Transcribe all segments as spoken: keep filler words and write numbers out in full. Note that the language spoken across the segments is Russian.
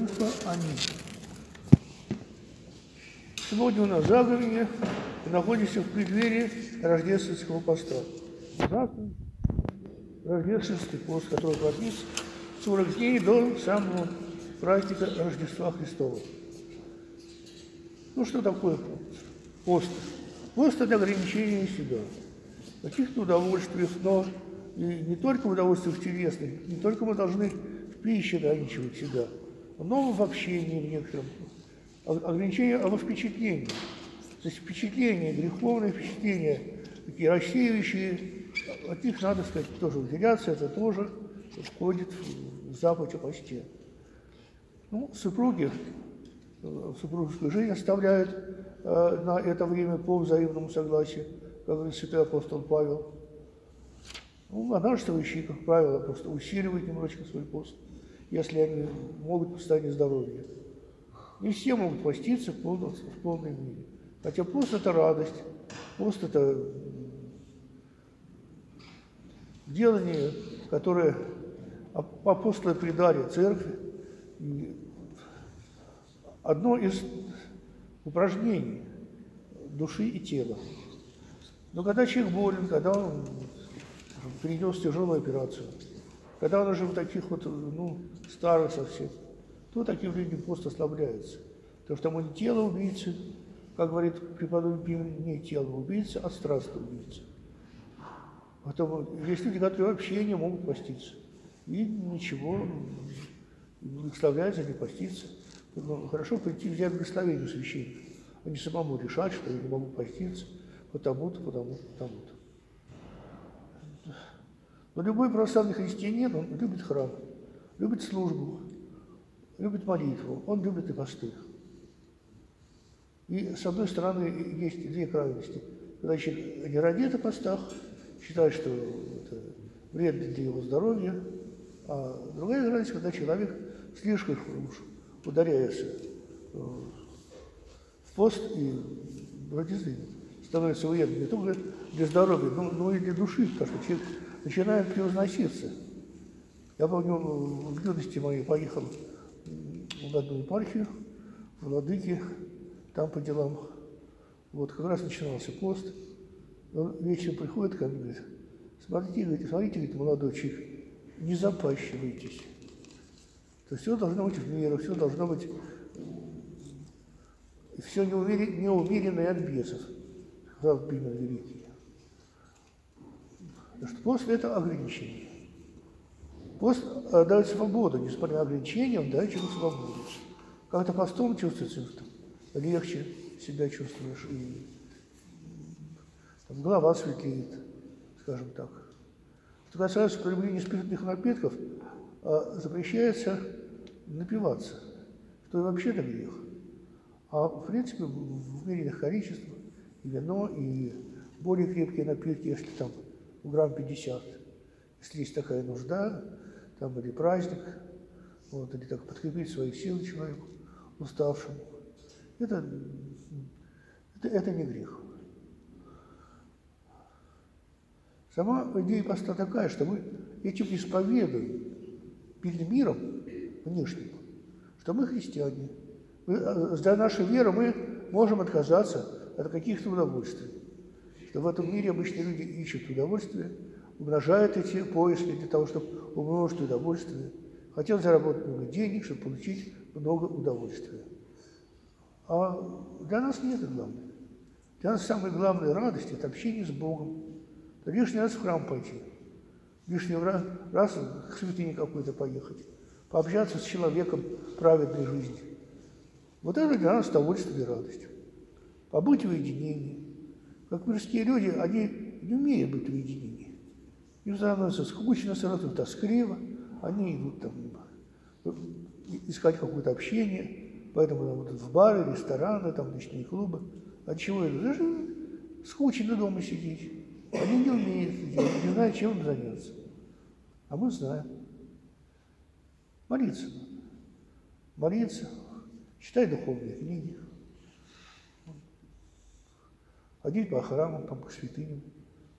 Духа. Аминь. Сегодня у нас заговение, и находимся в преддверии рождественского поста. Завтра рождественский пост, который продлится сорок дней до самого праздника Рождества Христова. Ну, что такое пост? Пост – это ограничение себя, каких-то удовольствий, но и не только в удовольствиях телесных, не только мы должны в пище ограничивать себя, но в общении некоторым. Ограничение во впечатлении. То есть впечатления, греховные впечатления, такие рассеивающие, от них, надо сказать, тоже уделяться, это тоже входит в заповедь о посте. Ну, супруги, супружескую жизнь оставляют э, на это время по взаимному согласию, как говорит святой апостол Павел. Ну, монашествующие, как правило, просто усиливают немножечко свой пост, если они могут в состоянии здоровья. Не все могут поститься в полной, в полной мере. Хотя пост – это радость, пост – это делание, которое апостолы придали церкви, и одно из упражнений души и тела. Но когда человек болен, когда он перенес тяжелую операцию, когда он уже в таких вот, ну, старых совсем, то таким людям пост ослабляется. Потому что ему не тело убийцы, как говорит преподобный Пимен, не тело убийцы, а страстный убийца. Поэтому есть люди, которые вообще не могут поститься. И ничего, благословляется не поститься. Но хорошо прийти взять благословение священника, а не самому решать, что я не могу поститься, потому-то, потому-то, потому-то. Но любой православный христианин, он любит храм, любит службу, любит молитву, он любит и посты. И с одной стороны есть две крайности. Когда человек не радеет о постах, считает, что это вредно для его здоровья, а другая крайность, когда человек слишком уж ударяется в пост и вроде становится вредным не только для здоровья, но, но и для души, потому что человек начинает превозноситься. Я помню, в юности моей поехал в одну епархию, в Владыке, там по делам. Вот как раз начинался пост. Он вечером приходит ко мне и говорит: смотрите, говорит, смотрите, говорит, молодой человек, не запащивайтесь. То есть все должно быть в меру, все должно быть, все неумеренное от бесов, сказал Пимен Великий. Потому что пост – это ограничение. Пост дает свободу, несмотря на ограничения, он дает человеку свободу. Как-то постом чувствуется, легче себя чувствуешь, и там, голова светлеет, скажем так. Что касается потребления спиртных напитков, запрещается напиваться, что и вообще-то грех. А в принципе в умеренных количествах и вино, и более крепкие напитки, если там грамм пятьдесят, если есть такая нужда, там или праздник, вот, или так подкрепить свои силы человеку, уставшему, это, это, это не грех. Сама идея поста такая, что мы этим исповедуем перед миром внешним, что мы христиане. Мы, за нашу веру мы можем отказаться от каких-то удовольствий. Что в этом мире обычные люди ищут удовольствие, умножают эти поиски для того, чтобы умножить удовольствие. Хотят заработать много денег, чтобы получить много удовольствия. А для нас не это главное. Для нас самая главная радость – это общение с Богом. Это лишний раз в храм пойти, лишний раз, раз к святыне какой-то поехать, пообщаться с человеком праведной жизни. Вот это для нас удовольствие и радость. Побыть в уединении. Как мирские люди, они не умеют быть в уединении. Им становится скучно, сразу тоскливо, они идут там искать какое-то общение, поэтому там, вот, в бары, рестораны, там, ночные клубы. От чего это? Даже скучно дома сидеть. Они не умеют, не знают, чем им заняться. А мы знаем. Молиться надо. Молиться, читать духовные книги, ходить по храмам, там, к святыням.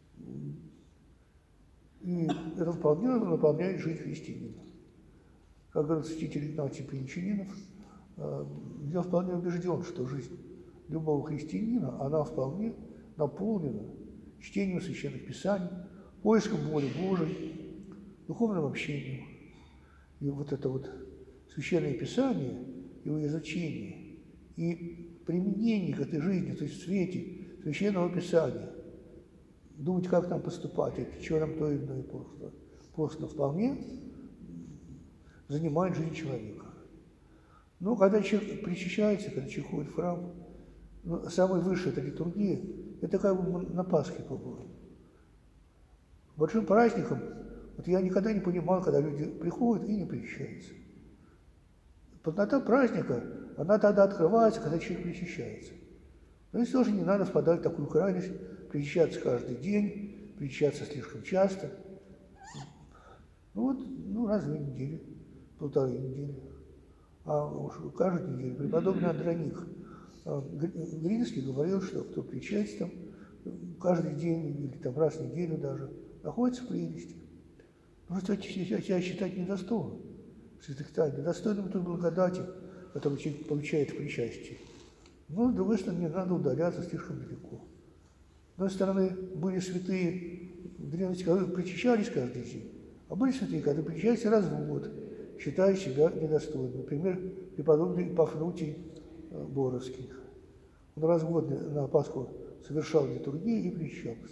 И это вполне наполняет жизнь христианина. как говорит святитель Игнатий Пенчанинов, я вполне убежден, что жизнь любого христианина, она вполне наполнена чтением священных писаний, поиском воли Божией, духовным общением. И вот это вот священное писание, его изучение и применение к этой жизни, то есть в свете священного писания, думать, как нам поступать, это чего нам то или иное просто, просто вполне занимает жизнь человека. Но когда человек причащается, когда человек ходит в храм, ну, самая высшая эта литургия, это как бы на Пасхе побывали. Большим праздником, вот я никогда не понимал, когда люди приходят и не причащаются. Полнота праздника, она тогда открывается, когда человек причащается. Но здесь тоже не надо впадать в такую крайность, причащаться каждый день, причащаться слишком часто. Ну вот, ну раз в неделю, полторы недели. А уж каждую неделю преподобный Андроник Гринский говорил, что кто причащается там каждый день или там раз в неделю даже, находится в прелести. Просто себя считать недостойным святых тайн, недостойным той благодати, которую человек получает в причастии. Но, с другой стороны, не надо удаляться слишком далеко. С одной стороны, были святые в древности, которые причащались каждый день, а были святые, которые причащались раз в год, считая себя недостойным. Например, преподобный Пафнутий Боровский. Он раз в год на Пасху совершал литургию и причащался.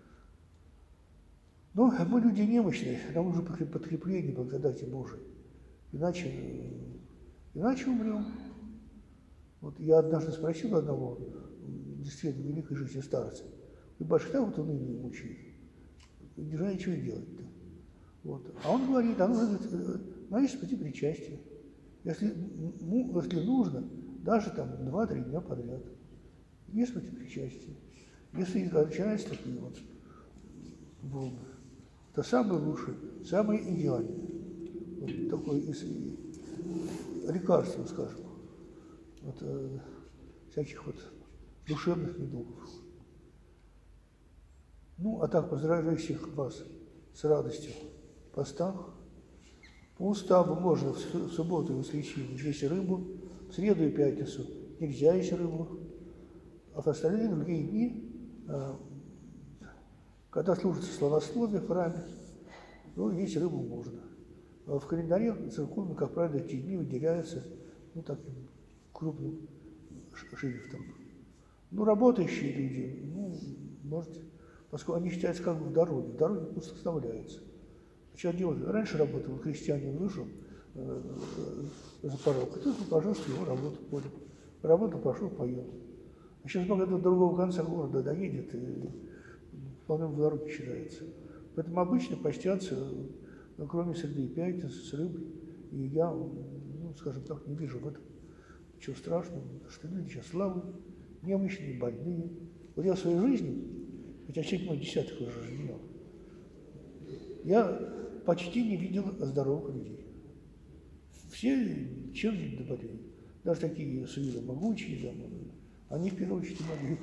Но мы люди немощные, нам нужно подкрепление благодати Божией. Иначе, иначе умрем. Вот я однажды спросил одного, действительно, великой жизни старца, и башка вот он и мучает. Не знаю, ничего делать-то. Вот. А он говорит, а нужно, знаешь, пойти причастие. Если, ну, если нужно, даже там два-три дня подряд. Есть пойти причастие. Если начинается такие вот волны, это самое лучшее, самое идеальное. Вот такое лекарство, скажем, от э, всяких вот душевных недугов. Ну, а так поздравляю всех вас с радостью в постах. По уставу можно в субботу и воскресенье есть рыбу, в среду и пятницу нельзя есть рыбу, а в остальные другие дни, когда служится славословие в храме, ну, есть рыбу можно. А в календаре церковном, как правило, эти дни выделяются, ну, таким крупным шрифтом. Ну, работающие люди, ну, может, поскольку они считаются как бы в дороге, в дороге просто оставляются. Что делать? Раньше работал, крестьянин вышел э, за порог, и тут, пожалуйста, его работу понял. Работу пошел, поел. А сейчас много до другого конца города доедет, и вполне в дороге считается. Поэтому обычно постятся, ну, кроме среды и пятницы, с рыбой. И я, ну, скажем так, не вижу в этом ничего страшного, что люди сейчас слабые, немощные, больные. Вот я в своей жизни, хотя седьмой десяток уже живет, я почти не видел здоровых людей. Все чем-нибудь болеют. Даже такие с виду могучие, да, они в первую очередь болеют.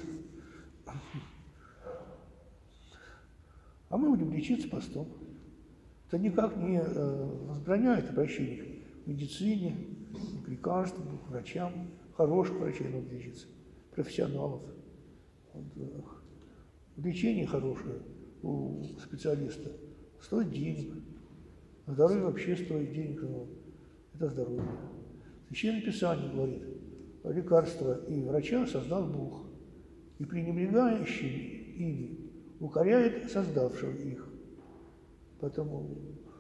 А мы будем лечиться постом. Это никак не возбраняет обращение к медицине, к лекарствам, к врачам. Хороших врачей надо лечиться, профессионалов. Вот, лечение хорошее у специалиста стоит денег. Здоровье вообще стоит денег. Это здоровье. Священное Писание говорит, лекарства и врача создал Бог, и пренебрегающий ими укоряет создавшего их. Поэтому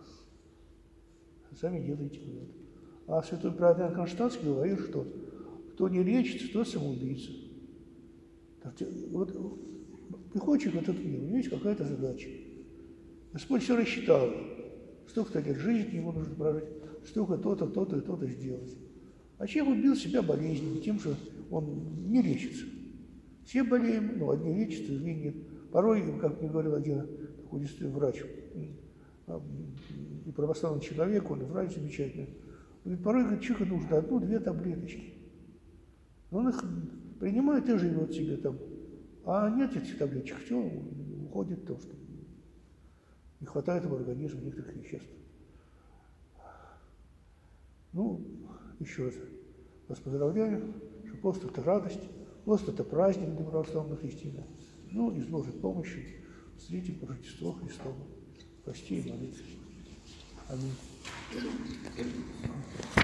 сами делайте вывод. А святой праведный Константин говорит, что кто не лечится, тот самоубийца. Вот приходит в этот мир, у него есть какая-то задача. Господь все рассчитал. Столько-то лет жизни ему нужно прожить, столько то-то, то-то и то-то сделать. А человек убил себя болезнью, тем, что он не лечится. Все болеем, но одни лечатся, другие нет. Порой, как мне говорил один такой действительно врач, и православный человек, он и врач замечательный, говорит, порой, говорит, человеку нужно одну-две таблеточки. Он их принимает и живет себе там. А нет этих таблеточек, все, уходит то, что не хватает в организме некоторых веществ. Ну, еще раз вас поздравляю, что пост – это радость, пост – это праздник для православных христиан. Ну и с Божьей помощью встретим Рождество Христово. Прости и молитесь. Аминь.